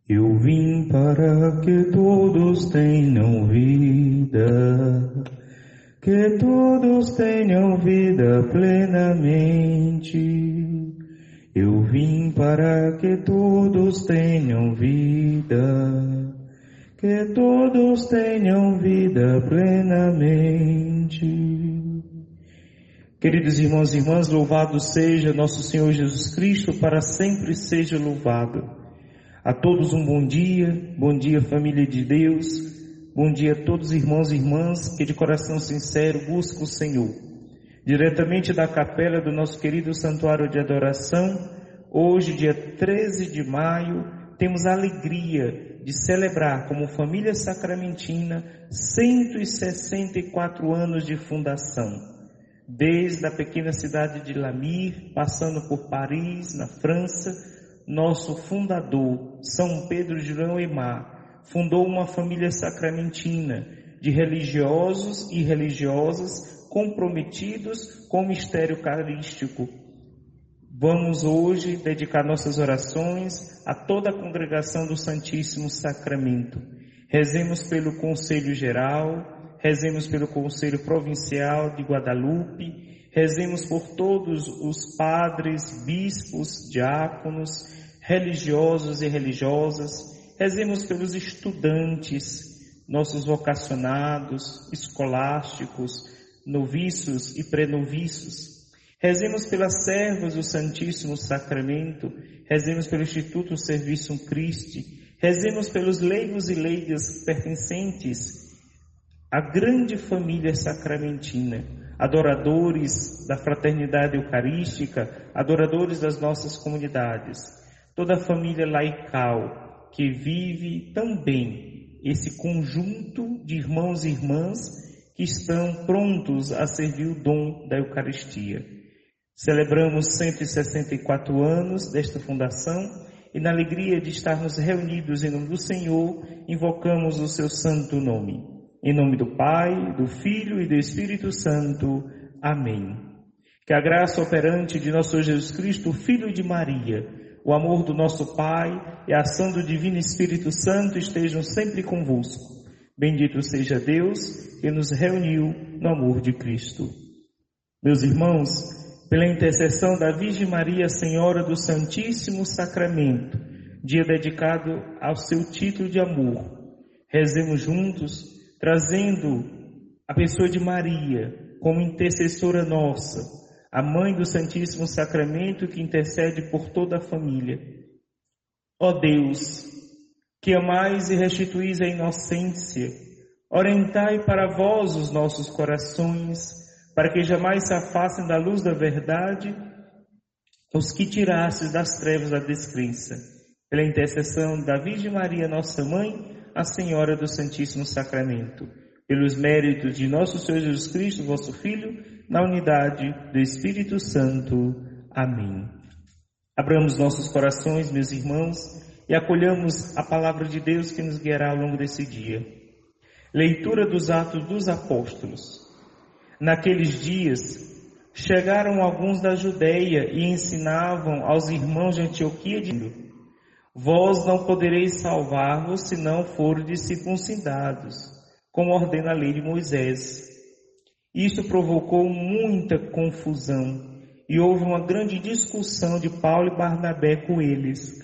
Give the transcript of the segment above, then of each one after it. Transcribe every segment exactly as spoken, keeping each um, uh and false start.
Eu vim para que todos tenham vida, que todos tenham vida plenamente. Eu vim para que todos tenham vida, que todos tenham vida plenamente. Queridos irmãos e irmãs, louvado seja nosso Senhor Jesus Cristo, para sempre seja louvado. A todos um bom dia, bom dia família de Deus, bom dia a todos irmãos e irmãs que de coração sincero buscam o Senhor. Diretamente da capela do nosso querido santuário de adoração, hoje dia treze de maio, temos a alegria de celebrar como família sacramentina cento e sessenta e quatro anos de fundação. Desde a pequena cidade de Lamir, passando por Paris, na França, nosso fundador, São Pedro João Aimar, fundou uma família sacramentina de religiosos e religiosas comprometidos com o mistério eucarístico. Vamos hoje dedicar nossas orações a toda a congregação do Santíssimo Sacramento. Rezemos pelo Conselho Geral, rezemos pelo Conselho Provincial de Guadalupe, rezemos por todos os padres, bispos, diáconos, religiosos e religiosas, rezemos pelos estudantes, nossos vocacionados, escolásticos, noviços e prenoviços. Rezemos pelas servas do Santíssimo Sacramento, rezemos pelo Instituto Serviçum Christi, rezemos pelos leigos e leigas pertencentes à grande família sacramentina, adoradores da fraternidade eucarística, adoradores das nossas comunidades, toda a família laical que vive também esse conjunto de irmãos e irmãs que estão prontos a servir o dom da Eucaristia. Celebramos cento e sessenta e quatro anos desta fundação e na alegria de estarmos reunidos em nome do Senhor, invocamos o seu santo nome. Em nome do Pai, do Filho e do Espírito Santo. Amém. Que a graça operante de nosso Senhor Jesus Cristo, Filho de Maria, o amor do nosso Pai e a ação do Divino Espírito Santo estejam sempre convosco. Bendito seja Deus que nos reuniu no amor de Cristo. Meus irmãos, pela intercessão da Virgem Maria, Senhora do Santíssimo Sacramento, dia dedicado ao seu título de amor, rezemos juntos, trazendo a pessoa de Maria como intercessora nossa, a Mãe do Santíssimo Sacramento que intercede por toda a família. Ó Deus, que amais e restituís a inocência, orientai para vós os nossos corações, para que jamais se afastem da luz da verdade os que tirastes das trevas da descrença. Pela intercessão da Virgem Maria, nossa Mãe, a Senhora do Santíssimo Sacramento, pelos méritos de nosso Senhor Jesus Cristo, vosso Filho, na unidade do Espírito Santo. Amém. Abramos nossos corações, meus irmãos, e acolhamos a palavra de Deus que nos guiará ao longo desse dia. Leitura dos Atos dos Apóstolos. Naqueles dias, chegaram alguns da Judeia e ensinavam aos irmãos de Antioquia, dizendo: Vós não podereis salvar-vos se não fordes circuncidados, como ordena a lei de Moisés. Isto provocou muita confusão e houve uma grande discussão de Paulo e Barnabé com eles.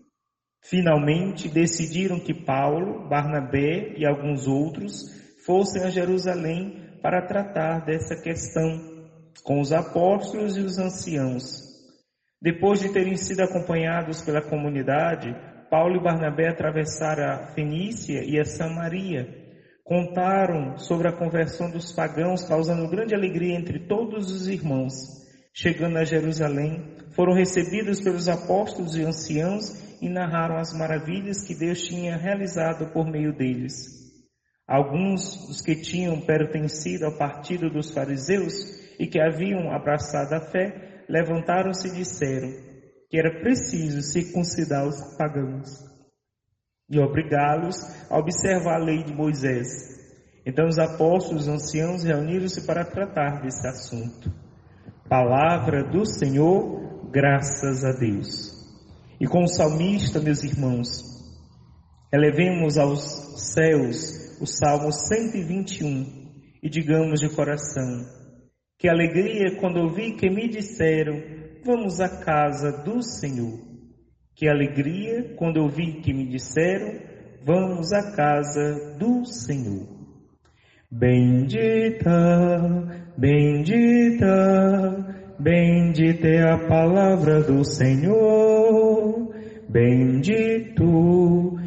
Finalmente decidiram que Paulo, Barnabé e alguns outros fossem a Jerusalém para tratar dessa questão com os apóstolos e os anciãos. Depois de terem sido acompanhados pela comunidade, Paulo e Barnabé atravessaram a Fenícia e a Samaria. Contaram sobre a conversão dos pagãos, causando grande alegria entre todos os irmãos. Chegando a Jerusalém, foram recebidos pelos apóstolos e anciãos e narraram as maravilhas que Deus tinha realizado por meio deles. Alguns dos que tinham pertencido ao partido dos fariseus e que haviam abraçado a fé, levantaram-se e disseram que era preciso circuncidar os pagãos e obrigá-los a observar a lei de Moisés. Então os apóstolos e os anciãos reuniram-se para tratar desse assunto. Palavra do Senhor, graças a Deus. E com o salmista, meus irmãos, Elevemos aos céus o Salmo cento e vinte e um e digamos de coração: que alegria quando ouvi que me disseram, vamos à casa do Senhor. Que alegria quando ouvi que me disseram, vamos à casa do Senhor. Bendita, bendita, bendita é a palavra do Senhor. Bendito,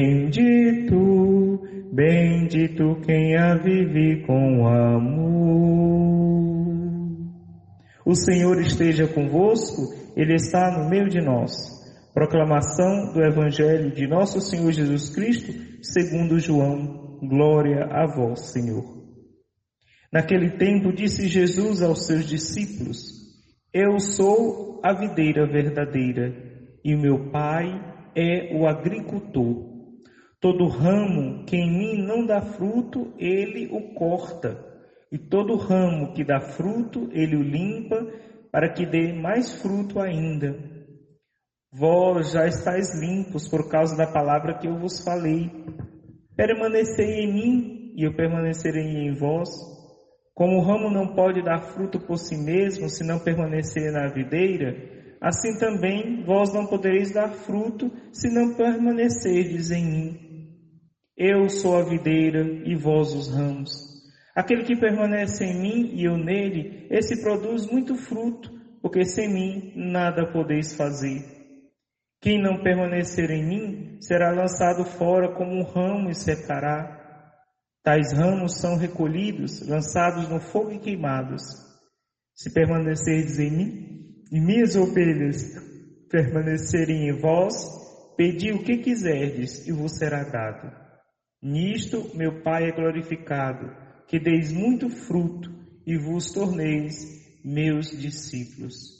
bendito, bendito quem a vive com amor. O Senhor esteja convosco, Ele está no meio de nós. Proclamação do Evangelho de Nosso Senhor Jesus Cristo, segundo João. Glória a vós, Senhor. Naquele tempo disse Jesus aos seus discípulos: Eu sou a videira verdadeira, e o meu Pai é o agricultor. Todo ramo que em mim não dá fruto, ele o corta, e todo ramo que dá fruto, ele o limpa, para que dê mais fruto ainda. Vós já estáis limpos por causa da palavra que eu vos falei. Permanecei em mim, e eu permanecerei em vós. Como o ramo não pode dar fruto por si mesmo, se não permanecer na videira, assim também vós não podereis dar fruto, se não permanecerdes em mim. Eu sou a videira, e vós os ramos. Aquele que permanece em mim, e eu nele, esse produz muito fruto, porque sem mim nada podeis fazer. Quem não permanecer em mim, será lançado fora como um ramo e secará. Tais ramos são recolhidos, lançados no fogo e queimados. Se permanecerdes em mim, e minhas ovelhas permanecerem em vós, pedi o que quiserdes, e vos será dado. Nisto meu Pai é glorificado, que deis muito fruto, e vos torneis meus discípulos.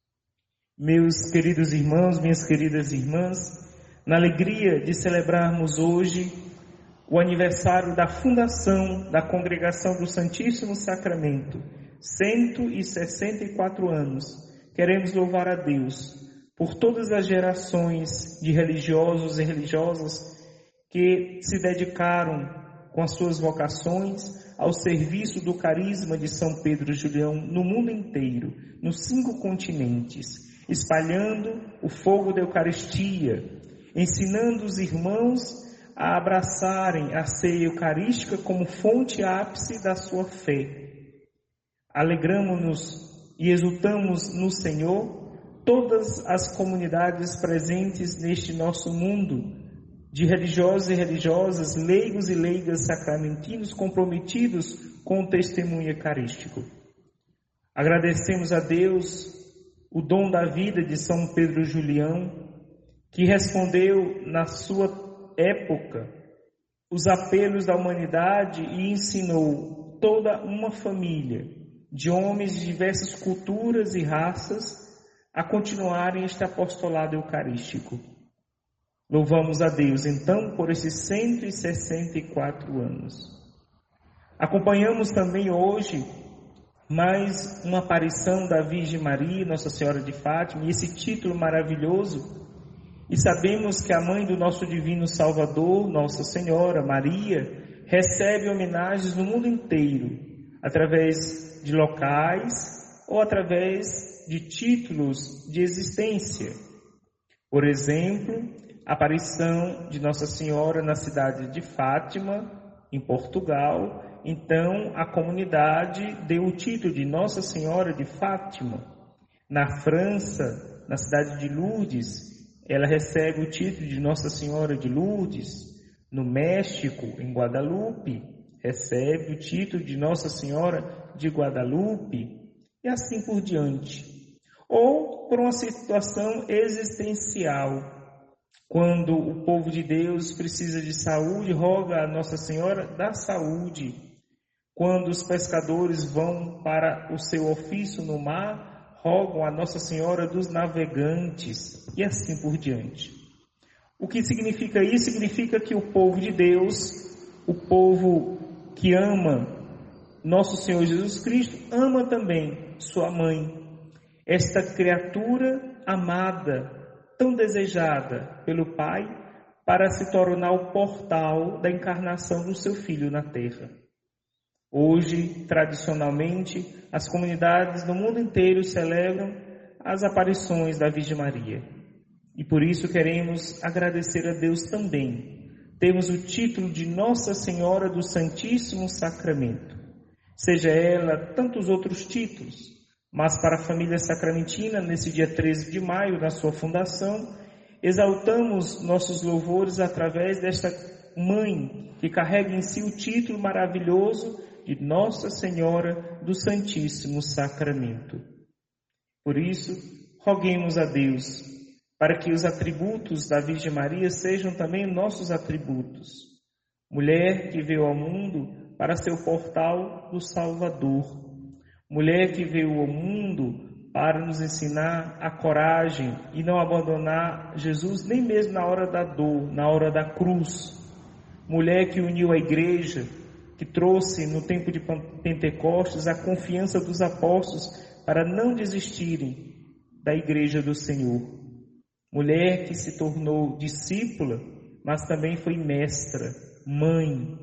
Meus queridos irmãos, minhas queridas irmãs, na alegria de celebrarmos hoje o aniversário da fundação da Congregação do Santíssimo Sacramento, cento e sessenta e quatro anos, queremos louvar a Deus por todas as gerações de religiosos e religiosas que se dedicaram com as suas vocações ao serviço do carisma de São Pedro Julião no mundo inteiro, nos cinco continentes, espalhando o fogo da Eucaristia, ensinando os irmãos a abraçarem a ceia eucarística como fonte ápice da sua fé. Alegramo-nos e exultamos no Senhor todas as comunidades presentes neste nosso mundo, de religiosos e religiosas, leigos e leigas sacramentinos comprometidos com o testemunho eucarístico. Agradecemos a Deus o dom da vida de São Pedro Julião, que respondeu na sua época os apelos da humanidade e ensinou toda uma família de homens de diversas culturas e raças a continuarem este apostolado eucarístico. Louvamos a Deus, então, por esses cento e sessenta e quatro anos. Acompanhamos também hoje mais uma aparição da Virgem Maria, Nossa Senhora de Fátima, e esse título maravilhoso. E sabemos que a mãe do nosso divino Salvador, Nossa Senhora Maria, recebe homenagens no mundo inteiro, através de locais ou através de títulos de existência. Por exemplo, a aparição de Nossa Senhora na cidade de Fátima, em Portugal. Então, a comunidade deu o título de Nossa Senhora de Fátima. Na França, na cidade de Lourdes, ela recebe o título de Nossa Senhora de Lourdes. No México, em Guadalupe, recebe o título de Nossa Senhora de Guadalupe, e assim por diante. Ou por uma situação existencial, quando o povo de Deus precisa de saúde, roga a Nossa Senhora da Saúde. Quando os pescadores vão para o seu ofício no mar, rogam a Nossa Senhora dos Navegantes, e assim por diante. O que significa isso? Significa que o povo de Deus, o povo que ama Nosso Senhor Jesus Cristo, ama também sua mãe, esta criatura amada, tão desejada pelo Pai, para se tornar o portal da encarnação do seu Filho na Terra. Hoje, tradicionalmente, as comunidades do mundo inteiro celebram as aparições da Virgem Maria. E por isso queremos agradecer a Deus também. Temos o título de Nossa Senhora do Santíssimo Sacramento. Seja ela tantos outros títulos, mas para a família sacramentina, nesse dia treze de maio, na sua fundação, exaltamos nossos louvores através desta mãe que carrega em si o título maravilhoso de Nossa Senhora do Santíssimo Sacramento. Por isso, roguemos a Deus para que os atributos da Virgem Maria sejam também nossos atributos. Mulher que veio ao mundo para ser o portal do Salvador. Mulher que veio ao mundo para nos ensinar a coragem e não abandonar Jesus nem mesmo na hora da dor, na hora da cruz. Mulher que uniu a igreja, que trouxe no tempo de Pentecostes a confiança dos apóstolos para não desistirem da igreja do Senhor. Mulher que se tornou discípula, mas também foi mestra, mãe,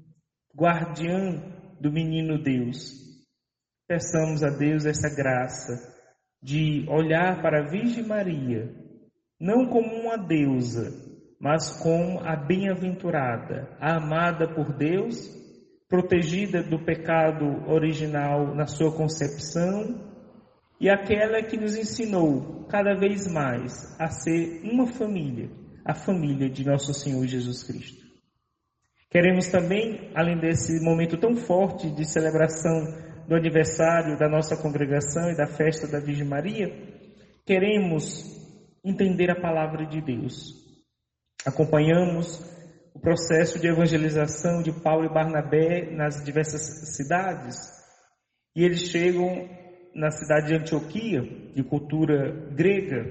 guardiã do menino Deus. Peçamos a Deus essa graça de olhar para a Virgem Maria, não como uma deusa, mas como a bem-aventurada, a amada por Deus, protegida do pecado original na sua concepção, e aquela que nos ensinou cada vez mais a ser uma família, a família de nosso Senhor Jesus Cristo. Queremos também, além desse momento tão forte de celebração do aniversário da nossa congregação e da festa da Virgem Maria, queremos entender a palavra de Deus. Acompanhamos o processo de evangelização de Paulo e Barnabé nas diversas cidades, e eles chegam na cidade de Antioquia, de cultura grega,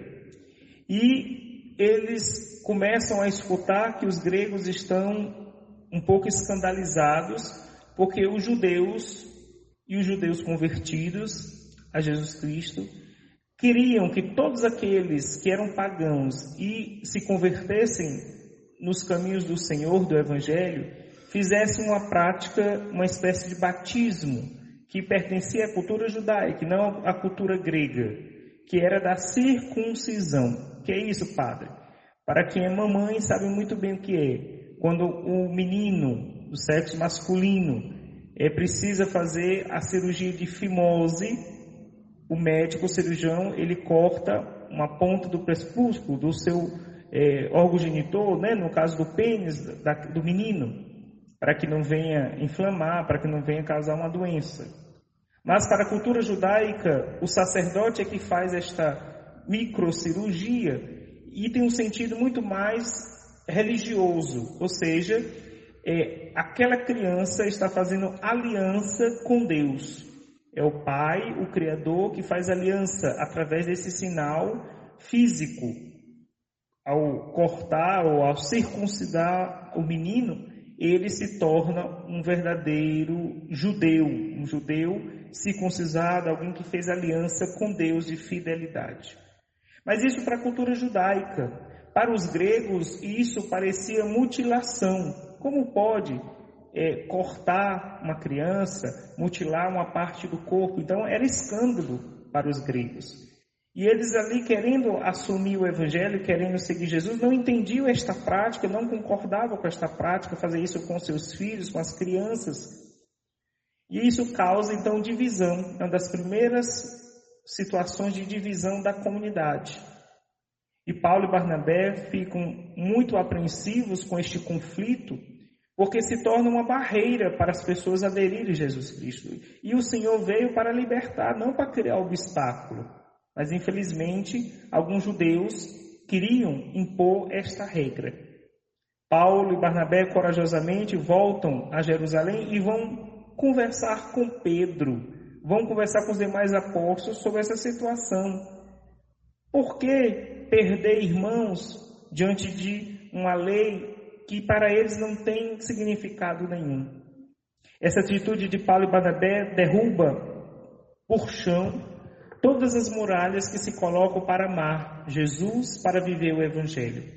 e eles começam a escutar que os gregos estão um pouco escandalizados, porque os judeus e os judeus convertidos a Jesus Cristo queriam que todos aqueles que eram pagãos e se convertessem nos caminhos do Senhor, do Evangelho, fizessem uma prática, uma espécie de batismo, que pertencia à cultura judaica, não à cultura grega, que era da circuncisão. Que é isso, padre? Para quem é mamãe sabe muito bem o que é. Quando o menino do sexo masculino é, precisa fazer a cirurgia de fimose, o médico, o cirurgião, ele corta uma ponta do prepúsculo do seu é, órgão genitor, né, no caso do pênis da, do menino, para que não venha inflamar, para que não venha causar uma doença. Mas para a cultura judaica, o sacerdote é que faz esta microcirurgia e tem um sentido muito mais religioso, ou seja, é, aquela criança está fazendo aliança com Deus. É o Pai, o Criador, que faz aliança através desse sinal físico. Ao cortar ou ao circuncidar o menino, ele se torna um verdadeiro judeu, um judeu circuncisado, alguém que fez aliança com Deus de fidelidade. Mas isso para a cultura judaica. Para os gregos, isso parecia mutilação. Como pode é, cortar uma criança, mutilar uma parte do corpo? Então era escândalo para os gregos. E eles ali querendo assumir o Evangelho, querendo seguir Jesus, não entendiam esta prática, não concordavam com esta prática, fazer isso com seus filhos, com as crianças. E isso causa então divisão, uma das primeiras situações de divisão da comunidade. E Paulo e Barnabé ficam muito apreensivos com este conflito, porque se torna uma barreira para as pessoas aderirem a Jesus Cristo. E o Senhor veio para libertar, não para criar obstáculo. Mas, infelizmente, alguns judeus queriam impor esta regra. Paulo e Barnabé corajosamente voltam a Jerusalém e vão conversar com Pedro, vão conversar com os demais apóstolos sobre essa situação. Por que perder irmãos diante de uma lei que para eles não tem significado nenhum? Essa atitude de Paulo e Barnabé derruba por chão todas as muralhas que se colocam para amar Jesus, para viver o Evangelho.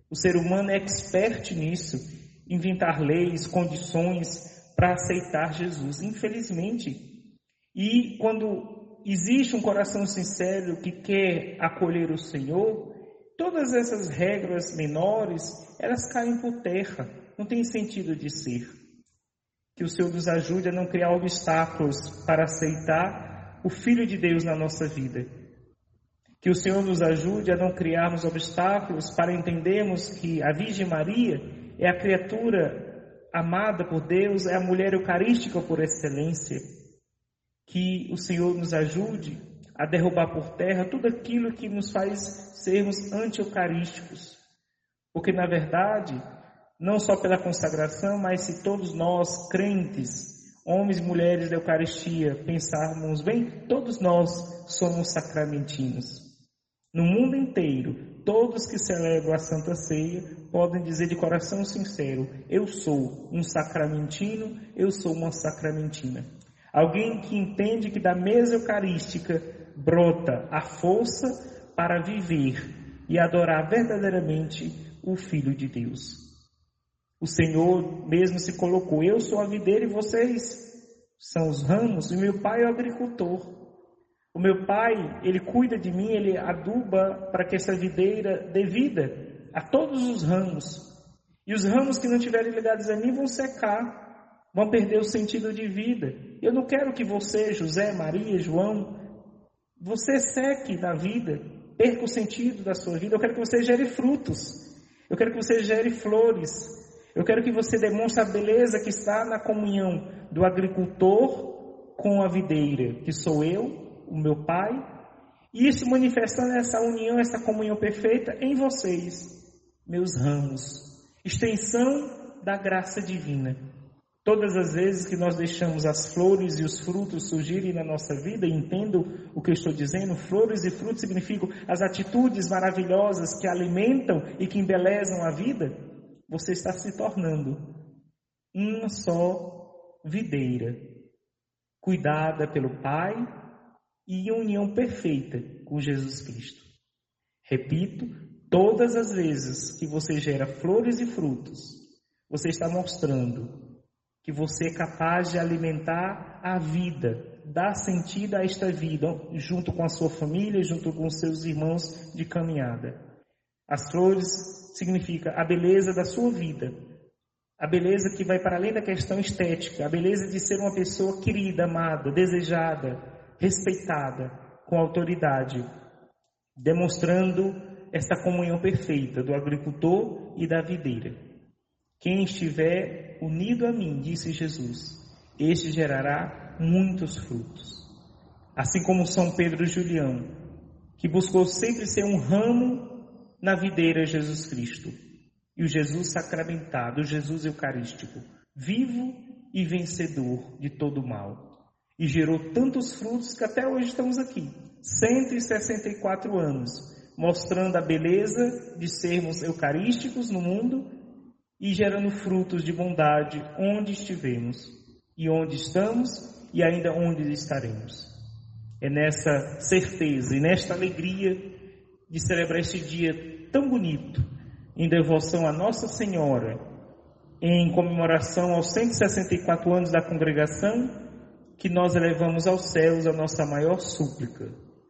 O ser humano é expert nisso, inventar leis, condições para aceitar Jesus, infelizmente. E quando existe um coração sincero que quer acolher o Senhor, todas essas regras menores, elas caem por terra, não tem sentido de ser. Que o Senhor nos ajude a não criar obstáculos para aceitar o Filho de Deus na nossa vida. Que o Senhor nos ajude a não criarmos obstáculos para entendermos que a Virgem Maria é a criatura amada por Deus, é a mulher eucarística por excelência. Que o Senhor nos ajude a derrubar por terra tudo aquilo que nos faz sermos anti-eucarísticos. Porque, na verdade, não só pela consagração, mas se todos nós, crentes, homens e mulheres da Eucaristia, pensarmos bem, todos nós somos sacramentinos. No mundo inteiro, todos que celebram a Santa Ceia podem dizer de coração sincero: eu sou um sacramentino, eu sou uma sacramentina. Alguém que entende que da mesa eucarística brota a força para viver e adorar verdadeiramente o Filho de Deus. O Senhor mesmo se colocou: eu sou a videira e vocês são os ramos, e meu Pai é o agricultor. O meu Pai, Ele cuida de mim, Ele aduba para que essa videira dê vida a todos os ramos. E os ramos que não estiverem ligados a mim vão secar, vão perder o sentido de vida. Eu não quero que você, José, Maria, João, você seque na vida, perca o sentido da sua vida. Eu quero que você gere frutos, eu quero que você gere flores, eu quero que você demonstre a beleza que está na comunhão do agricultor com a videira, que sou eu, o meu Pai, e isso manifestando essa união, essa comunhão perfeita em vocês, meus ramos, extensão da graça divina. Todas as vezes que nós deixamos as flores e os frutos surgirem na nossa vida, e entendo o que eu estou dizendo, flores e frutos significam as atitudes maravilhosas que alimentam e que embelezam a vida, você está se tornando uma só videira, cuidada pelo Pai, e união perfeita com Jesus Cristo. Repito, todas as vezes que você gera flores e frutos, você está mostrando que você é capaz de alimentar a vida, dar sentido a esta vida, junto com a sua família, junto com os seus irmãos de caminhada. As flores significam a beleza da sua vida, a beleza que vai para além da questão estética, a beleza de ser uma pessoa querida, amada, desejada, respeitada, com autoridade, demonstrando essa comunhão perfeita do agricultor e da videira. Quem estiver unido a mim, disse Jesus, este gerará muitos frutos. Assim como São Pedro Julião, que buscou sempre ser um ramo na videira Jesus Cristo, e o Jesus sacramentado, o Jesus eucarístico, vivo e vencedor de todo o mal. E gerou tantos frutos que até hoje estamos aqui, cento e sessenta e quatro anos, mostrando a beleza de sermos eucarísticos no mundo e gerando frutos de bondade onde estivemos, e onde estamos e ainda onde estaremos. É nessa certeza e nesta alegria de celebrar este dia tão bonito, em devoção a Nossa Senhora, em comemoração aos cento e sessenta e quatro anos da congregação, que nós elevamos aos céus a nossa maior súplica.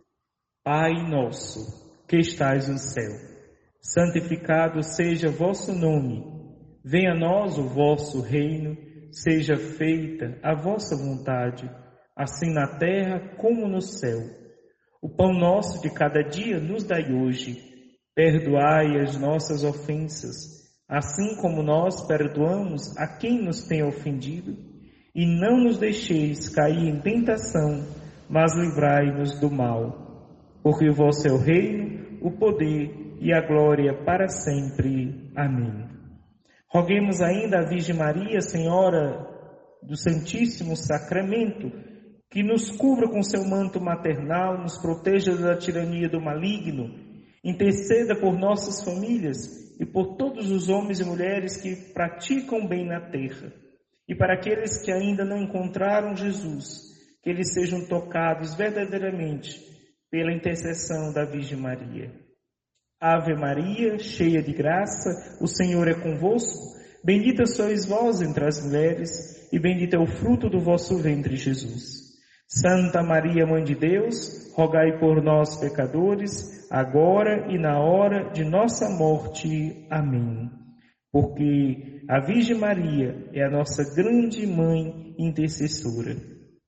Pai nosso, que estais no céu, santificado seja vosso nome, venha a nós o vosso reino, seja feita a vossa vontade, assim na terra como no céu. O pão nosso de cada dia nos dai hoje, perdoai as nossas ofensas, assim como nós perdoamos a quem nos tem ofendido, e não nos deixeis cair em tentação, mas livrai-nos do mal. Porque o vosso é o reino, o poder e a glória para sempre. Amém. Roguemos ainda a Virgem Maria, Senhora do Santíssimo Sacramento, que nos cubra com seu manto maternal, nos proteja da tirania do maligno, interceda por nossas famílias e por todos os homens e mulheres que praticam bem na terra. E para aqueles que ainda não encontraram Jesus, que eles sejam tocados verdadeiramente pela intercessão da Virgem Maria. Ave Maria, cheia de graça, o Senhor é convosco. Bendita sois vós entre as mulheres, e bendito é o fruto do vosso ventre, Jesus. Santa Maria, Mãe de Deus, rogai por nós, pecadores, agora e na hora de nossa morte. Amém. Porque a Virgem Maria é a nossa grande Mãe intercessora.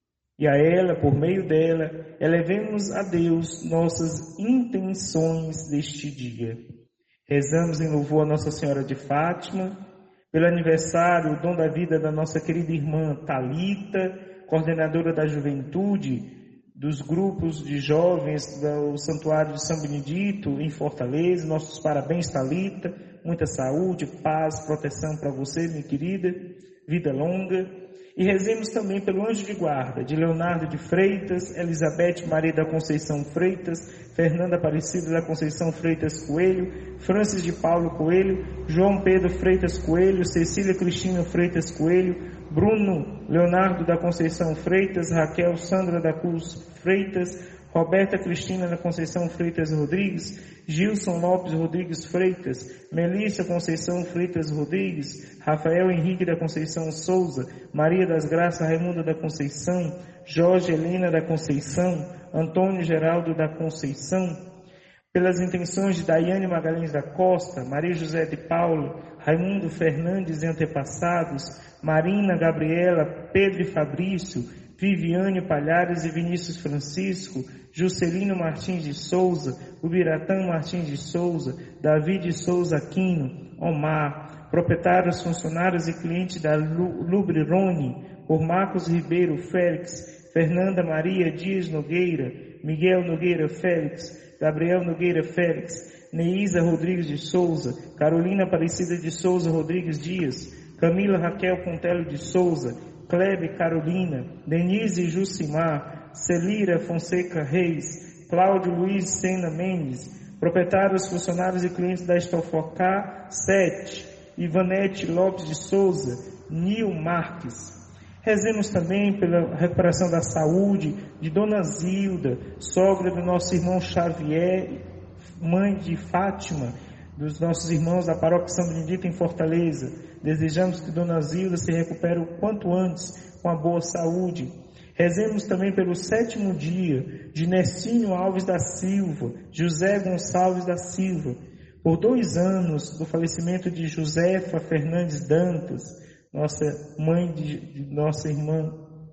E a ela, por meio dela, elevemos a Deus nossas intenções deste dia. Rezamos em louvor a Nossa Senhora de Fátima, pelo aniversário, o dom da vida da nossa querida irmã Thalita, coordenadora da juventude, dos grupos de jovens do Santuário de São Benedito, em Fortaleza. Nossos parabéns, Thalita. Muita saúde, paz, proteção para você, minha querida. Vida longa. E rezemos também pelo anjo de guarda de Leonardo de Freitas, Elizabeth Maria da Conceição Freitas, Fernanda Aparecida da Conceição Freitas Coelho, Francis de Paulo Coelho, João Pedro Freitas Coelho, Cecília Cristina Freitas Coelho, Bruno Leonardo da Conceição Freitas, Raquel Sandra da Cruz Freitas, Roberta Cristina da Conceição Freitas Rodrigues, Gilson Lopes Rodrigues Freitas, Melissa Conceição Freitas Rodrigues, Rafael Henrique da Conceição Souza, Maria das Graças Raimunda da Conceição, Jorge Helena da Conceição, Antônio Geraldo da Conceição, pelas intenções de Daiane Magalhães da Costa, Maria José de Paulo, Raimundo Fernandes e antepassados, Marina Gabriela, Pedro e Fabrício, Viviane Palhares e Vinícius Francisco, Juscelino Martins de Souza, Ubiratã Martins de Souza, Davi de Souza Aquino, Omar, proprietários, funcionários e clientes da Lubrirone, por Marcos Ribeiro Félix, Fernanda Maria Dias Nogueira, Miguel Nogueira Félix, Gabriel Nogueira Félix, Neísa Rodrigues de Souza, Carolina Aparecida de Souza Rodrigues Dias, Camila Raquel Contelo de Souza, Clebe Carolina, Denise Jucimar, Celira Fonseca Reis, Cláudio Luiz Sena Mendes, proprietários, funcionários e clientes da Estofocá sete, Ivanete Lopes de Souza, Nil Marques. Rezemos também pela recuperação da saúde de Dona Zilda, sogra do nosso irmão Xavier, mãe de Fátima, dos nossos irmãos da Paróquia São Benedito em Fortaleza. Desejamos que Dona Zilda se recupere o quanto antes, com a boa saúde. Rezemos também pelo sétimo dia de Nercínio Alves da Silva, José Gonçalves da Silva, por dois anos do falecimento de Josefa Fernandes Dantas, nossa mãe de, de nossa irmã,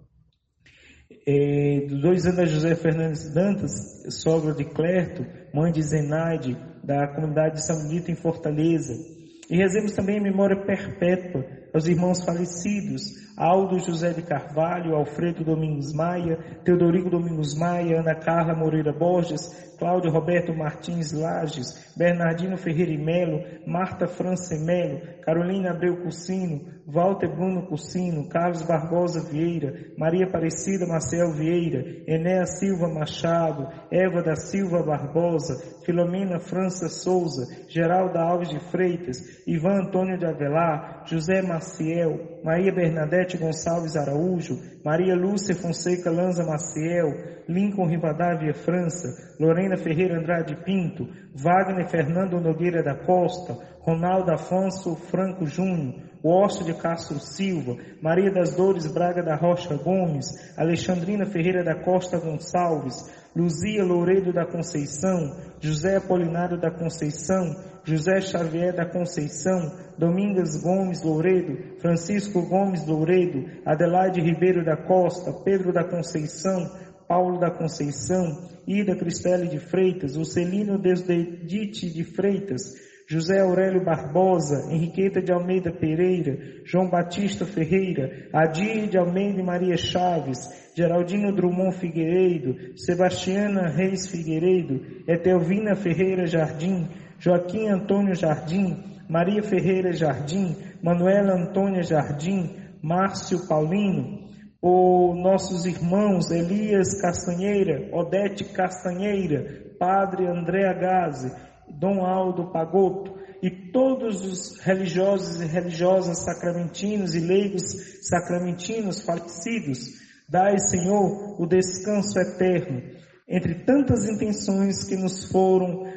é, dos dois anos da José Fernandes Dantas, sogra de Clerto, mãe de Zenaide, da comunidade de São Benedito em Fortaleza. E rezemos também em memória perpétua aos irmãos falecidos, Aldo José de Carvalho, Alfredo Domingos Maia, Teodorico Domingos Maia, Ana Carla Moreira Borges, Cláudio Roberto Martins Lages, Bernardino Ferreira e Melo, Marta França Melo, Carolina Abreu Cursino, Walter Bruno Cursino, Carlos Barbosa Vieira, Maria Aparecida Marcel Vieira, Enéa Silva Machado, Eva da Silva Barbosa, Filomena França Souza, Geralda Alves de Freitas, Ivan Antônio de Avelar, José Maciel, Maria Bernadette Gonçalves Araújo, Maria Lúcia Fonseca Lanza Maciel, Lincoln Rivadavia França, Lorena Ferreira Andrade Pinto, Wagner Fernando Nogueira da Costa, Ronaldo Afonso Franco Júnior, Osso de Castro Silva, Maria das Dores Braga da Rocha Gomes, Alexandrina Ferreira da Costa Gonçalves, Luzia Louredo da Conceição, José Apolinário da Conceição, José Xavier da Conceição, Domingas Gomes Louredo, Francisco Gomes Louredo, Adelaide Ribeiro da Costa, Pedro da Conceição, Paulo da Conceição, Ida Cristele de Freitas, Ucelino Desdedite de Freitas, José Aurélio Barbosa, Henriqueta de Almeida Pereira, João Batista Ferreira, Adir de Almeida e Maria Chaves, Geraldino Drummond Figueiredo, Sebastiana Reis Figueiredo, Etelvina Ferreira Jardim, Joaquim Antônio Jardim, Maria Ferreira Jardim, Manuela Antônia Jardim, Márcio Paulino, por nossos irmãos Elias Castanheira, Odete Castanheira, Padre André Gazi, Dom Aldo Pagotto e todos os religiosos e religiosas sacramentinos e leigos sacramentinos falecidos, dai, Senhor, o descanso eterno. Entre tantas intenções que nos foram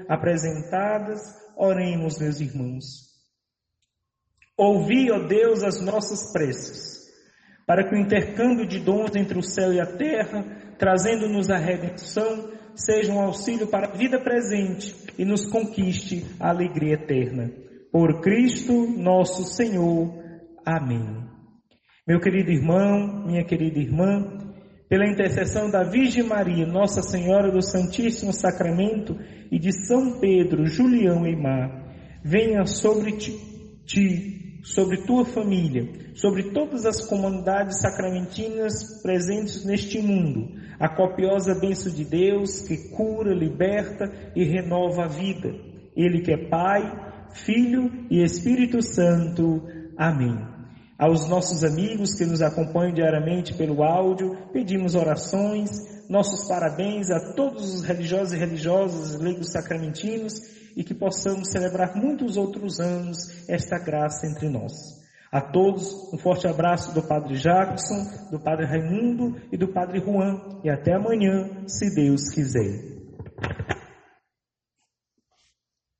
apresentadas. Oremos, meus irmãos. Ouvi, ó Deus, as nossas preces, para que o intercâmbio de dons entre o céu e a terra, trazendo-nos a redenção, seja um auxílio para a vida presente e nos conquiste a alegria eterna. Por Cristo nosso Senhor. Amém. Meu querido irmão, minha querida irmã, pela intercessão da Virgem Maria, Nossa Senhora do Santíssimo Sacramento e de São Pedro, Julião e Mar, venha sobre ti, ti, sobre tua família, sobre todas as comunidades sacramentinas presentes neste mundo, a copiosa bênção de Deus que cura, liberta e renova a vida. Ele que é Pai, Filho e Espírito Santo. Amém. Aos nossos amigos que nos acompanham diariamente pelo áudio, pedimos orações, nossos parabéns a todos os religiosos e religiosas, leigos sacramentinos, e que possamos celebrar muitos outros anos esta graça entre nós. A todos, um forte abraço do Padre Jackson, do Padre Raimundo e do Padre Juan, e até amanhã, se Deus quiser.